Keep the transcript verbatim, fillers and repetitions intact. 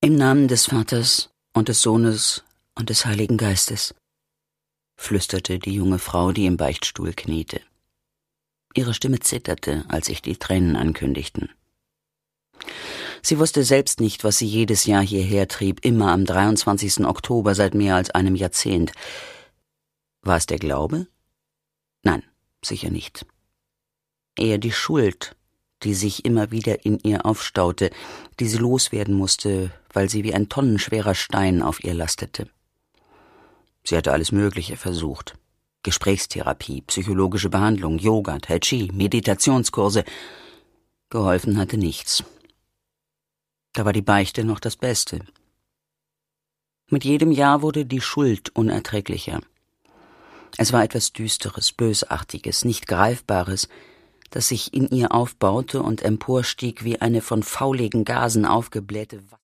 Im Namen des Vaters und des Sohnes und des Heiligen Geistes, flüsterte die junge Frau, die im Beichtstuhl kniete. Ihre Stimme zitterte, als sich die Tränen ankündigten. Sie wusste selbst nicht, was sie jedes Jahr hierher trieb, immer am dreiundzwanzigsten Oktober seit mehr als einem Jahrzehnt. War es der Glaube? Nein, sicher nicht. Eher die Schuld, die sich immer wieder in ihr aufstaute, die sie loswerden musste, weil sie wie ein tonnenschwerer Stein auf ihr lastete. Sie hatte alles Mögliche versucht. Gesprächstherapie, psychologische Behandlung, Yoga, Tai Chi, Meditationskurse. Geholfen hatte nichts. Da war die Beichte noch das Beste. Mit jedem Jahr wurde die Schuld unerträglicher. Es war etwas Düsteres, Bösartiges, nicht Greifbares, das sich in ihr aufbaute und emporstieg wie eine von fauligen Gasen aufgeblähte